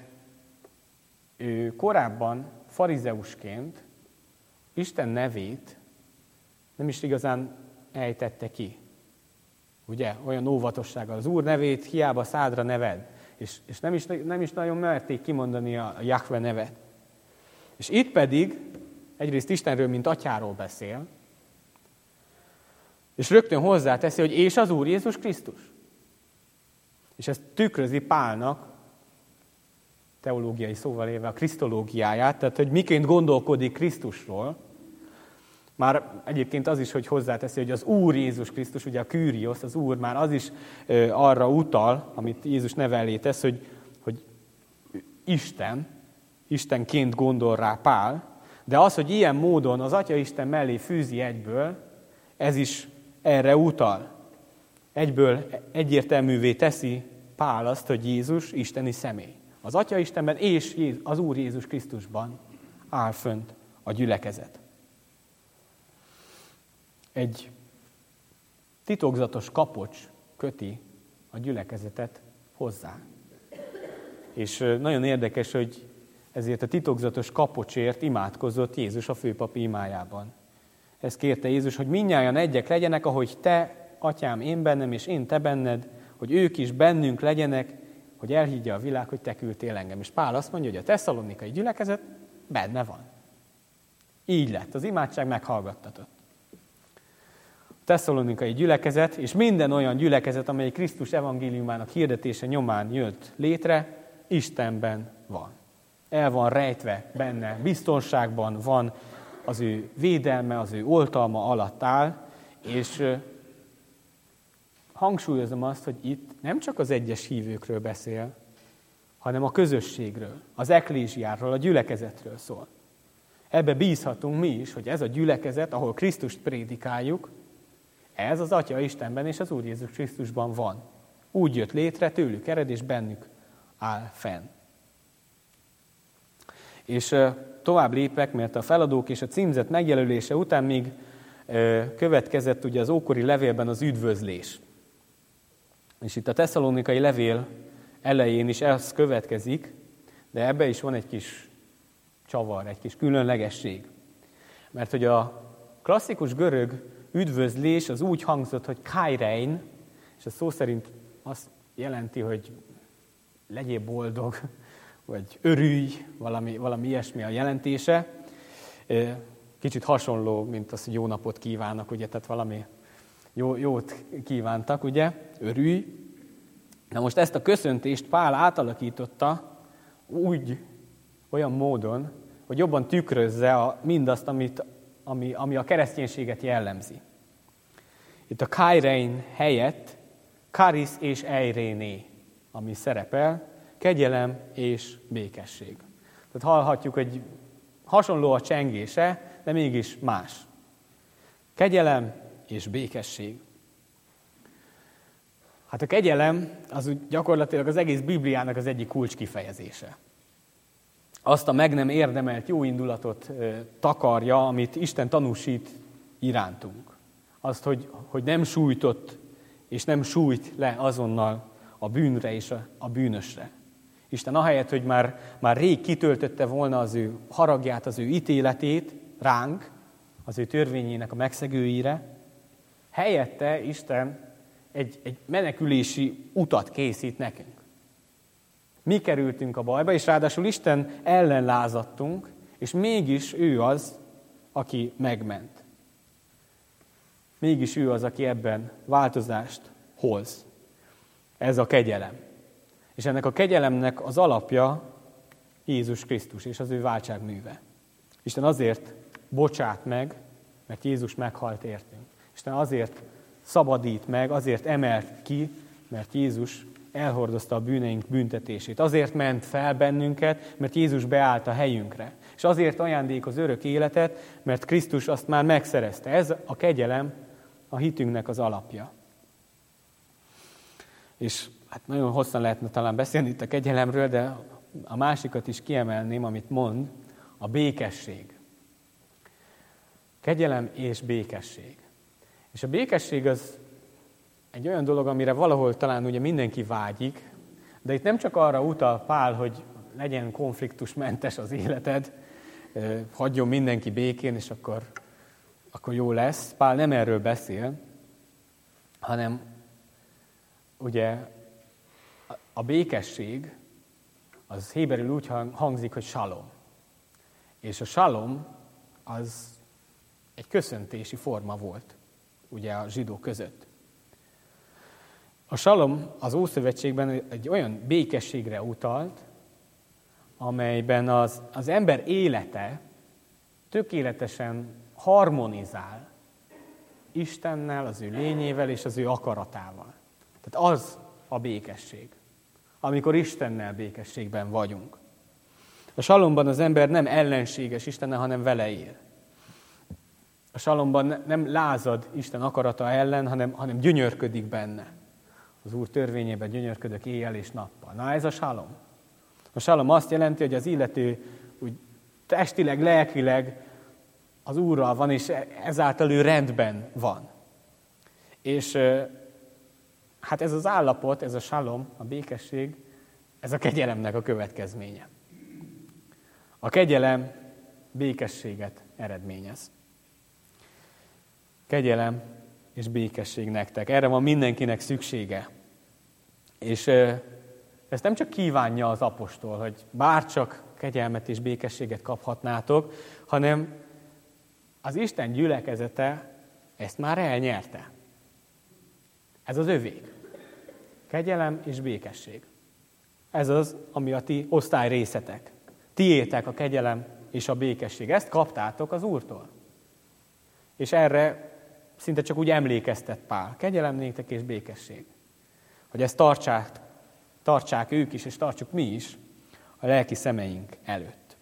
ő korábban farizeusként Isten nevét nem is igazán ejtette ki. Ugye? Olyan óvatossággal. Az Úr nevét hiába szádra neved. És, és nem, is, nem is nagyon merték kimondani a Jahve nevet. És itt pedig egyrészt Istenről, mint atyáról beszél, és rögtön hozzáteszi, hogy és az Úr Jézus Krisztus. És ezt tükrözi Pálnak, teológiai szóval élve a krisztológiáját, tehát hogy miként gondolkodik Krisztusról. Már egyébként az is, hogy hozzáteszi, hogy az Úr Jézus Krisztus, ugye a Kyrios, az Úr, már az is ö, arra utal, amit Jézus neve elé tesz, hogy, hogy Isten, Istenként gondol rá Pál, de az, hogy ilyen módon az Atya Isten mellé fűzi egyből, ez is erre utal. Egyből egyértelművé teszi Pál azt, hogy Jézus isteni személy. Az Atya Istenben és az Úr Jézus Krisztusban áll fönt a gyülekezet. Egy titokzatos kapocs köti a gyülekezetet hozzá. És nagyon érdekes, hogy ezért a titokzatos kapocsért imádkozott Jézus a főpapi imájában. Ezt kérte Jézus, hogy mindnyájan egyek legyenek, ahogy te, atyám, én bennem, és én te benned, hogy ők is bennünk legyenek, hogy elhiggye a világ, hogy te küldtél engem. És Pál azt mondja, hogy a tesszalonikai gyülekezet benne van. Így lett, az imádság meghallgattatott. A tesszalonikai gyülekezet, és minden olyan gyülekezet, amely Krisztus evangéliumának hirdetése nyomán jött létre, Istenben van. El van rejtve benne, biztonságban van, az ő védelme, az ő oltalma alatt áll, és hangsúlyozom azt, hogy itt nem csak az egyes hívőkről beszél, hanem a közösségről, az eklésiáról, a gyülekezetről szól. Ebbe bízhatunk mi is, hogy ez a gyülekezet, ahol Krisztust prédikáljuk, ez az Atya Istenben és az Úr Jézus Krisztusban van. Úgy jött létre, tőlük ered és bennük áll fenn. És tovább lépek, mert a feladók és a címzet megjelölése után még következett ugye az ókori levélben az üdvözlés. És itt a tesszalonikai levél elején is ez következik, de ebbe is van egy kis csavar, egy kis különlegesség. Mert hogy a klasszikus görög üdvözlés az úgy hangzott, hogy kairein, és a szó szerint azt jelenti, hogy legyél boldog, vagy örülj, valami, valami ilyesmi a jelentése. Kicsit hasonló, mint az, hogy jó napot kívánnak, ugye, tehát valami jó, jót kívántak, ugye, örülj. Na most ezt a köszöntést Pál átalakította úgy, olyan módon, hogy jobban tükrözze a, mindazt, amit, ami, ami a kereszténységet jellemzi. Itt a kairein helyett karis és eiréné, ami szerepel, kegyelem és békesség. Tehát hallhatjuk, hogy hasonló a csengése, de mégis más. Kegyelem és békesség. Hát a kegyelem az úgy gyakorlatilag az egész Bibliának az egyik kulcskifejezése. Azt a meg nem érdemelt jó indulatot ö, takarja, amit Isten tanúsít irántunk. Azt, hogy, hogy nem sújtott és nem sújt le azonnal a bűnre és a, a bűnösre. Isten ahelyett, hogy már, már rég kitöltötte volna az ő haragját, az ő ítéletét ránk, az ő törvényének a megszegőire, helyette Isten egy, egy menekülési utat készít nekünk. Mi kerültünk a bajba, és ráadásul Isten ellen lázadtunk, és mégis ő az, aki megment. Mégis ő az, aki ebben változást hoz. Ez a kegyelem. És ennek a kegyelemnek az alapja Jézus Krisztus és az ő váltságműve. Isten azért bocsát meg, mert Jézus meghalt értünk. Isten azért szabadít meg, azért emelt ki, mert Jézus elhordozta a bűneink büntetését. Azért ment fel bennünket, mert Jézus beállt a helyünkre. És azért ajándékoz örök életet, mert Krisztus azt már megszerezte. Ez a kegyelem a hitünknek az alapja. És hát nagyon hosszan lehetne talán beszélni itt a kegyelemről, de a másikat is kiemelném, amit mond, a békesség. Kegyelem és békesség. És a békesség az egy olyan dolog, amire valahol talán ugye mindenki vágyik, de itt nem csak arra utal Pál, hogy legyen konfliktusmentes az életed, hagyjon mindenki békén, és akkor, akkor jó lesz. Pál nem erről beszél, hanem ugye a békesség az héberül úgy hangzik, hogy salom. És a salom az egy köszöntési forma volt, ugye a zsidók között. A salom az Ószövetségben egy olyan békességre utalt, amelyben az, az ember élete tökéletesen harmonizál Istennel, az ő lényével és az ő akaratával. Tehát az a békesség, amikor Istennel békességben vagyunk. A salomban az ember nem ellenséges Istennel, hanem vele él. A salomban nem lázad Isten akarata ellen, hanem, hanem gyönyörködik benne. Az Úr törvényében gyönyörködök éjjel és nappal. Na ez a salom. A salom azt jelenti, hogy az illető úgy testileg, lelkileg az Úrral van, és ezáltal ő rendben van. És hát ez az állapot, ez a salom, a békesség, ez a kegyelemnek a következménye. A kegyelem békességet eredményez. Kegyelem és békesség nektek. Erre van mindenkinek szüksége. És ezt nem csak kívánja az apostol, hogy bárcsak kegyelmet és békességet kaphatnátok, hanem az Isten gyülekezete ezt már elnyerte. Ez az övék. Kegyelem és békesség. Ez az, ami a ti osztályrészetek. Tiétek a kegyelem és a békesség. Ezt kaptátok az Úrtól. És erre szinte csak úgy emlékeztet Pál. Kegyelem néktek és békesség. Hogy ezt tartsák, tartsák ők is, és tartsuk mi is a lelki szemeink előtt.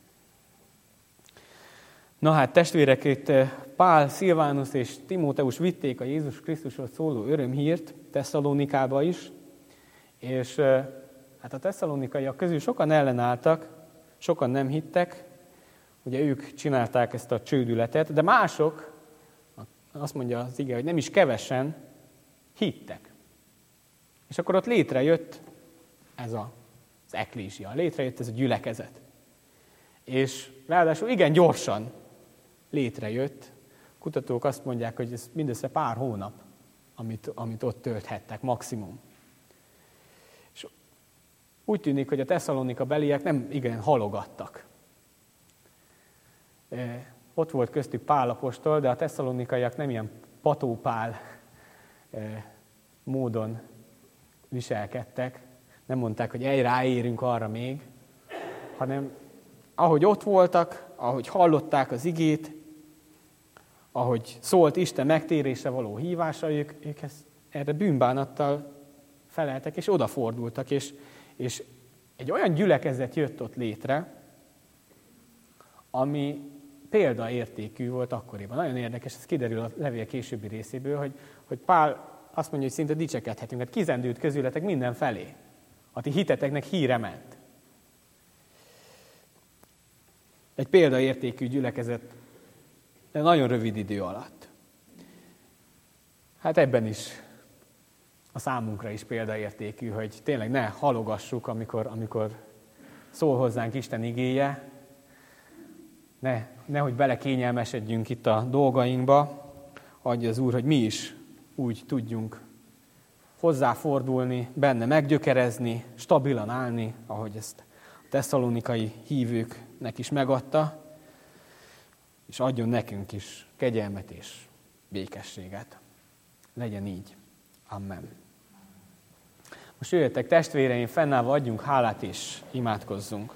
Na hát testvérek, itt Pál, Szilvánus és Timóteus vitték a Jézus Krisztusról szóló örömhírt Tesszalonikába is, és hát a tesszalonikaiak közül sokan ellenálltak, sokan nem hittek, ugye ők csinálták ezt a csődületet, de mások, azt mondja az ige, hogy nem is kevesen hittek. És akkor ott létrejött ez a, az eklézsia, létrejött ez a gyülekezet. És ráadásul igen gyorsan létrejött. Kutatók azt mondják, hogy ez mindössze pár hónap, amit, amit ott tölthettek maximum. És úgy tűnik, hogy a Tesszalonika beliek nem igen halogattak. E, ott volt köztük Pál apostol, de a tesszalonikaiak nem ilyen patópál e, módon viselkedtek. Nem mondták, hogy egy ráérünk arra még, hanem ahogy ott voltak, ahogy hallották az igét, ahogy szólt Isten megtérésre való hívása, ők, ők ezt, erre bűnbánattal feleltek, és odafordultak, és, és egy olyan gyülekezet jött ott létre, ami példaértékű volt akkoriban. Nagyon érdekes, ez kiderül a levél későbbi részéből, hogy, hogy Pál azt mondja, hogy szinte dicsekedhetünk. Hát kizendült közületek mindenfelé. A ti hiteteknek híre ment. Egy példaértékű gyülekezet, de nagyon rövid idő alatt. Hát ebben is a számunkra is példaértékű, hogy tényleg ne halogassuk, amikor, amikor szól hozzánk Isten igéje, ne, nehogy belekényelmesedjünk itt a dolgainkba, adja az Úr, hogy mi is úgy tudjunk hozzáfordulni, benne meggyökerezni, stabilan állni, ahogy ezt a tesszalonikai hívőknek is megadta, és adjon nekünk is kegyelmet és békességet. Legyen így. Amen. Most jöjjetek testvéreim, fennállva adjunk hálát és imádkozzunk.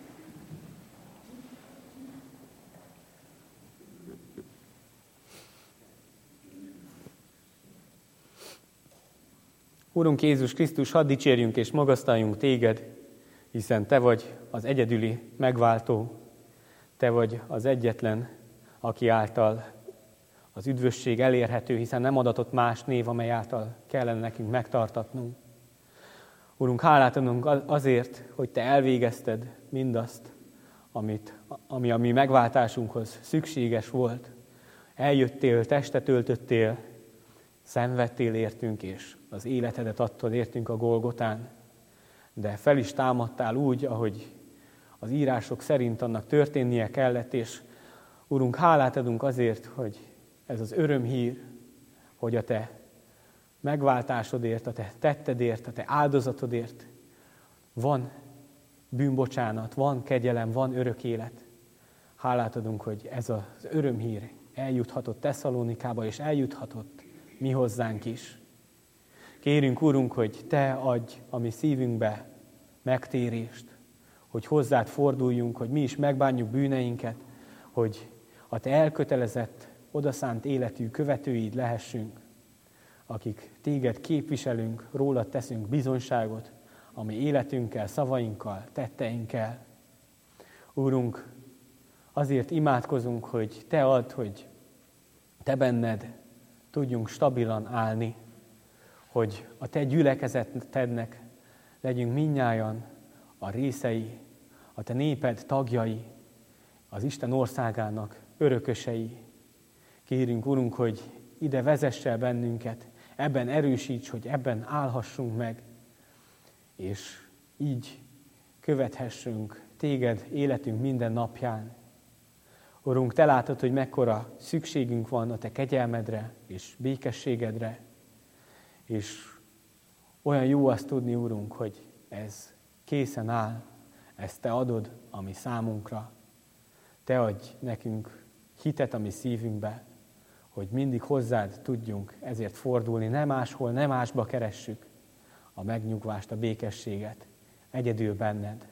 Urunk Jézus Krisztus, hadd dicsérjünk és magasztaljunk téged, hiszen te vagy az egyedüli megváltó, te vagy az egyetlen, aki által az üdvösség elérhető, hiszen nem adatott más név, amely által kellene nekünk megtartatnunk. Urunk, hálát adunk azért, hogy te elvégezted mindazt, amit, ami a mi megváltásunkhoz szükséges volt. Eljöttél, testet öltöttél, szenvedtél értünk, és az életedet adtad értünk a Golgotán, de fel is támadtál úgy, ahogy az írások szerint annak történnie kellett, és Urunk, hálát adunk azért, hogy ez az örömhír, hogy a te megváltásodért, a te tettedért, a te áldozatodért van bűnbocsánat, van kegyelem, van örök élet. hálát adunk, hogy ez az örömhír eljuthatott Tesszalonikába, és eljuthatott mi hozzánk is. Kérünk, Urunk, hogy Te adj a mi szívünkbe megtérést, hogy hozzád forduljunk, hogy mi is megbánjuk bűneinket, hogy a Te elkötelezett, odaszánt életű követőid lehessünk, akik Téged képviselünk, rólad teszünk bizonyságot, ami életünkkel, szavainkkal, tetteinkkel. Úrunk, azért imádkozunk, hogy Te add, hogy Te benned tudjunk stabilan állni, hogy a Te gyülekezetednek legyünk mindnyájan a részei, a Te néped tagjai, az Isten országának örökösei. Kérünk, Urunk, hogy ide vezess el bennünket, ebben erősíts, hogy ebben állhassunk meg, és így követhessünk Téged életünk minden napján. Urunk, Te látod, hogy mekkora szükségünk van a Te kegyelmedre és békességedre, és olyan jó azt tudni, Urunk, hogy ez készen áll, ezt Te adod a mi számunkra. Te adj nekünk hitet a mi szívünkbe, hogy mindig hozzád tudjunk ezért fordulni, nem máshol, nem másba keressük a megnyugvást, a békességet, egyedül benned.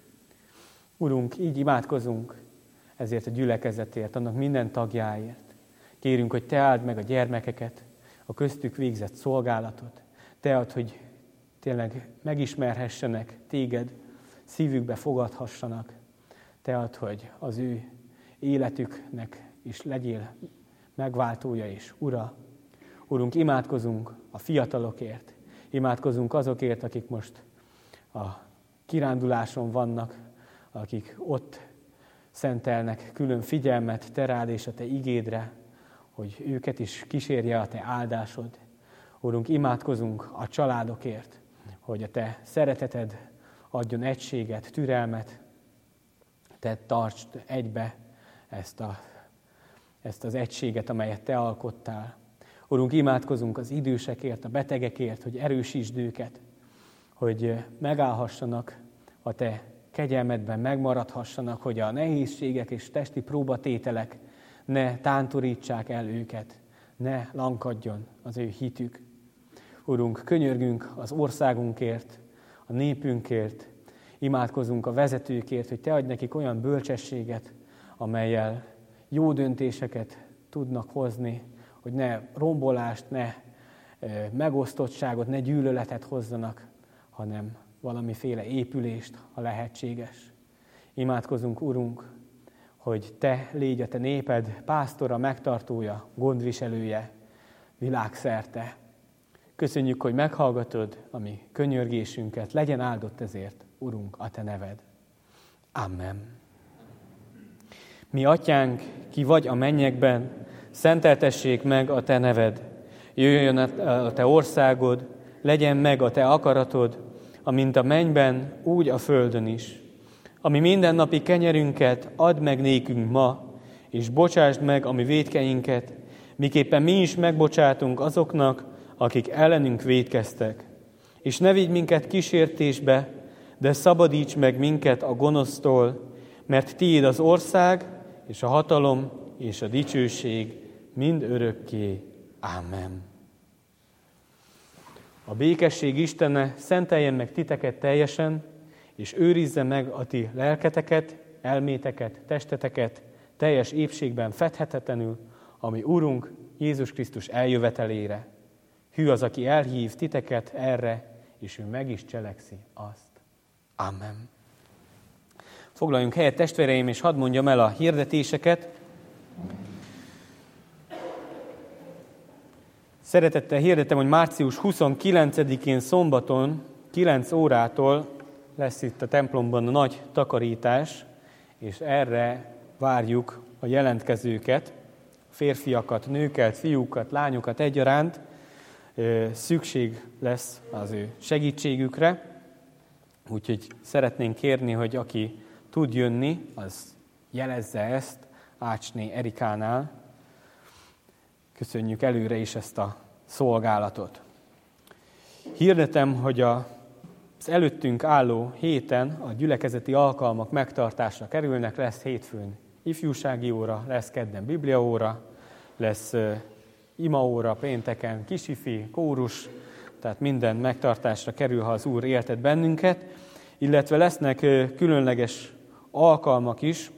Urunk, így imádkozunk ezért a gyülekezetért, annak minden tagjáért. Kérünk, hogy Te áld meg a gyermekeket, a köztük végzett szolgálatot. Te add, hogy tényleg megismerhessenek Téged, szívükbe fogadhassanak. Te add, hogy az ő életüknek is legyél megváltója és ura. Urunk, imádkozunk a fiatalokért, imádkozunk azokért, akik most a kiránduláson vannak, akik ott szentelnek külön figyelmet Te rád és a Te igédre, hogy őket is kísérje a Te áldásod. Urunk, imádkozunk a családokért, hogy a Te szereteted adjon egységet, türelmet, Te tartsd egybe ezt, a, ezt az egységet, amelyet Te alkottál. Urunk, imádkozunk az idősekért, a betegekért, hogy erősítsd őket, hogy megállhassanak a Te kegyelmedben, megmaradhassanak, hogy a nehézségek és testi próbatételek ne tántorítsák el őket, ne lankadjon az ő hitük. Urunk, könyörgünk az országunkért, a népünkért, imádkozunk a vezetőkért, hogy Te adj nekik olyan bölcsességet, amellyel jó döntéseket tudnak hozni, hogy ne rombolást, ne megosztottságot, ne gyűlöletet hozzanak, hanem valamiféle épülést, ha lehetséges. Imádkozunk, Urunk, hogy Te légy a Te néped pásztora, megtartója, gondviselője világszerte. Köszönjük, hogy meghallgatod a mi könyörgésünket, legyen áldott ezért, Urunk, a Te neved. Amen. Mi atyánk, ki vagy a mennyekben, szenteltessék meg a Te neved. Jöjjön a Te országod, legyen meg a Te akaratod, amint a mennyben, úgy a földön is. Ami mindennapi kenyerünket add meg nékünk ma, és bocsásd meg a mi vétkeinket, miképpen mi is megbocsátunk azoknak, akik ellenünk vétkeztek. És ne vigy minket kísértésbe, de szabadíts meg minket a gonosztól, mert Tiéd az ország, és a hatalom, és a dicsőség mind örökké. Ámen. A békesség Istene szenteljen meg titeket teljesen, és őrizze meg a ti lelketeket, elméteket, testeteket teljes épségben fedhetetlenül, ami Urunk Jézus Krisztus eljövetelére. Hű az, aki elhív titeket erre, és ő meg is cselekszi azt. Amen. Foglaljunk helyet, testvéreim, és hadd mondjam el a hirdetéseket. Szeretettel hirdetem, hogy március huszonkilencedikén szombaton kilenc órától lesz itt a templomban a nagy takarítás, és erre várjuk a jelentkezőket, férfiakat, nőket, fiúkat, lányokat egyaránt. Szükség lesz az ő segítségükre, úgyhogy szeretnénk kérni, hogy aki tud jönni, az jelezze ezt Ácsné Erikánál. Köszönjük előre is ezt a szolgálatot. Hirdetem, hogy a, az előttünk álló héten a gyülekezeti alkalmak megtartásra kerülnek, lesz hétfőn ifjúsági óra, lesz kedden bibliaóra, lesz imaóra pénteken, kisifi, kórus, tehát minden megtartásra kerül, ha az Úr éltet bennünket, illetve lesznek különleges alkalmak is.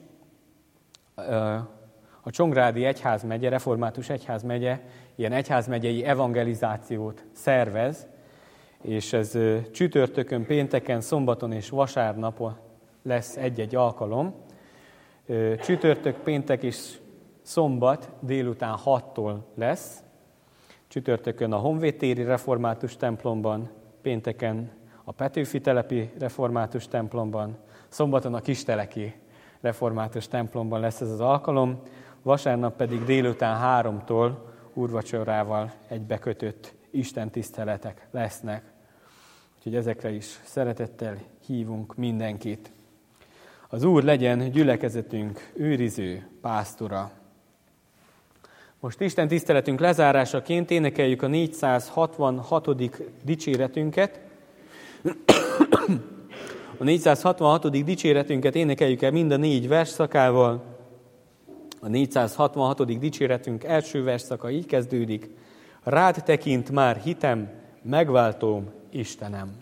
A Csongrádi Egyházmegye, Református Egyházmegye ilyen egyházmegyei evangelizációt szervez, és ez csütörtökön, pénteken, szombaton és vasárnapon lesz egy-egy alkalom. Csütörtök, péntek és szombat délután hattól lesz. Csütörtökön a Honvédtéri Református templomban, pénteken a Petőfi telepi Református templomban, szombaton a Kisteleki Református templomban lesz ez az alkalom, vasárnap pedig délután háromtól úrvacsorával egybekötött istentiszteletek lesznek. Úgyhogy ezekre is szeretettel hívunk mindenkit. Az Úr legyen gyülekezetünk őriző pásztora. Most Isten tiszteletünk lezárásaként énekeljük a négyszázhatvanhatodik dicséretünket. A négyszázhatvanhatodik dicséretünket énekeljük el mind a négy versszakával. A négyszázhatvanhatodik dicséretünk első versszaka így kezdődik. Rád tekint már hitem, megváltóm, Istenem.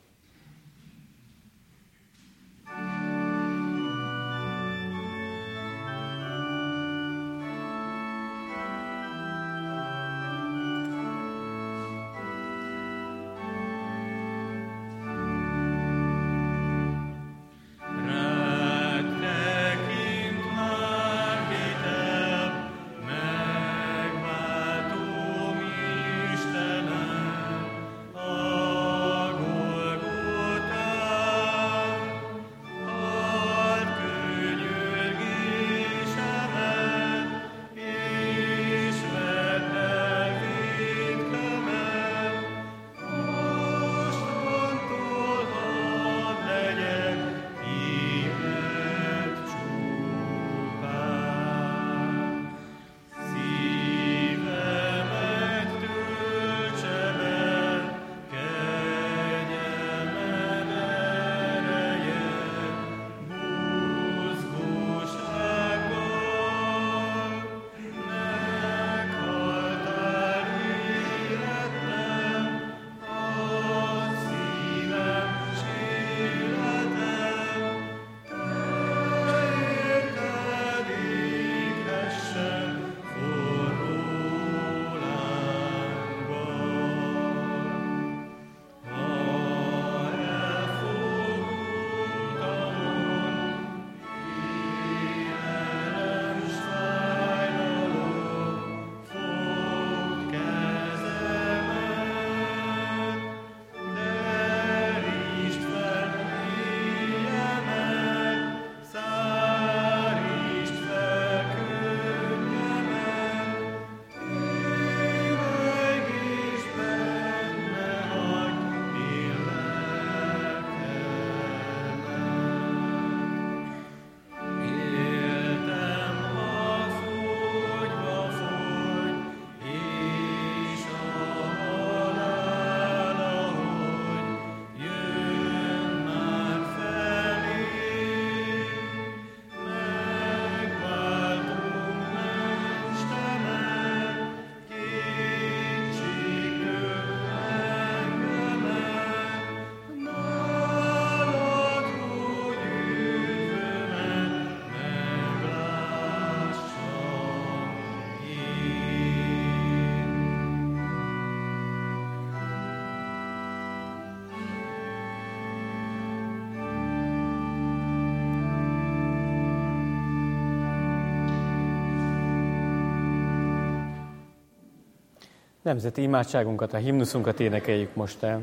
Nemzeti imádságunkat, a himnuszunkat énekeljük most el.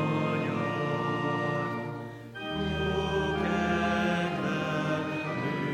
Thank you.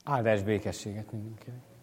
Áldás békességet mindenkinek.